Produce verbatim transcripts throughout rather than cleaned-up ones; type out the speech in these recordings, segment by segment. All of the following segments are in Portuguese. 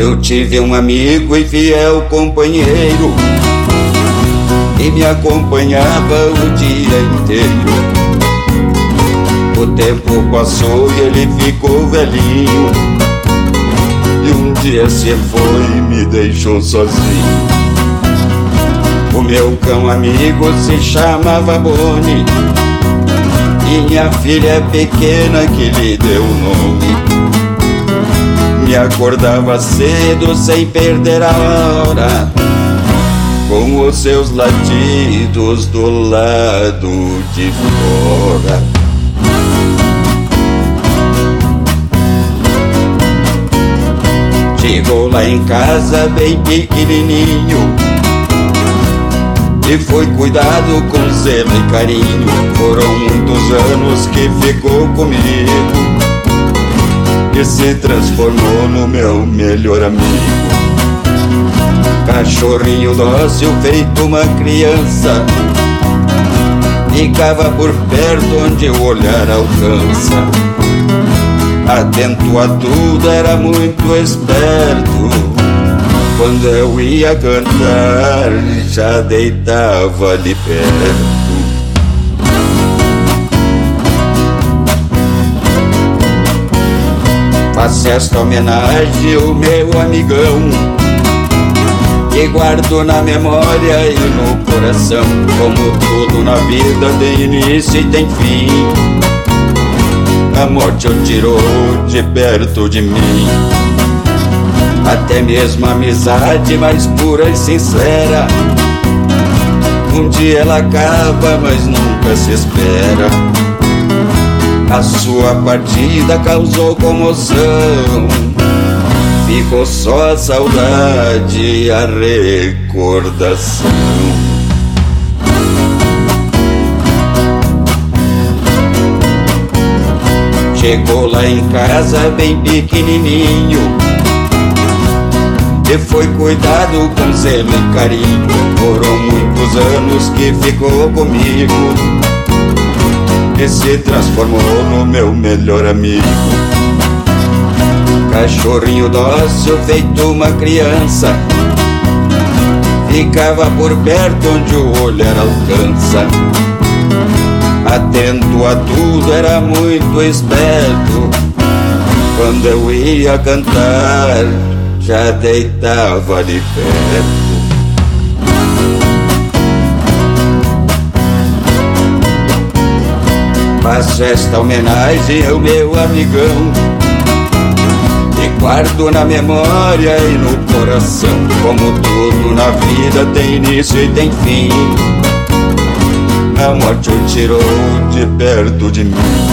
Eu tive um amigo e fiel companheiro, e me acompanhava o dia inteiro. O tempo passou e ele ficou velhinho, e um dia se foi e me deixou sozinho. O meu cão amigo se chamava Boni, e minha filha pequena que lhe deu o nome. Me acordava cedo sem perder a hora, com os seus latidos do lado de fora. Chegou lá em casa bem pequenininho, e foi cuidado com zelo e carinho. Foram muitos anos que ficou comigo, e se transformou no meu melhor amigo. Cachorrinho dócil feito uma criança, ficava por perto onde o olhar alcança. Atento a tudo, era muito esperto. Quando eu ia cantar, já deitava ali perto. Faço esta homenagem ao meu amigão, que guardo na memória e no coração. Como tudo na vida tem início e tem fim, a morte o tirou de perto de mim. Até mesmo a amizade mais pura e sincera, um dia ela acaba, mas nunca se espera. A sua partida causou comoção, ficou só a saudade e a recordação. Chegou lá em casa bem pequenininho, e foi cuidado com zelo e carinho. Foram muitos anos que ficou comigo, e se transformou no meu melhor amigo. Cachorrinho dócil feito uma criança, ficava por perto onde o olhar alcança. Atento a tudo, era muito esperto. Quando eu ia cantar, já deitava ali perto. Faço esta homenagem ao meu amigão, e guardo na memória e no coração. Como tudo na vida tem início e tem fim, a morte o tirou de perto de mim.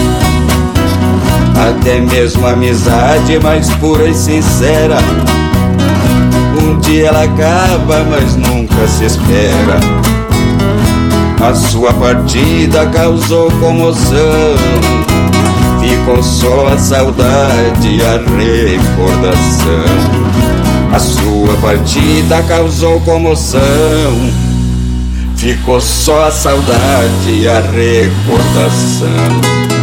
Até mesmo a amizade mais pura e sincera, um dia ela acaba, mas nunca se espera. A sua partida causou comoção, ficou só a saudade e a recordação. A sua partida causou comoção, ficou só a saudade e a recordação.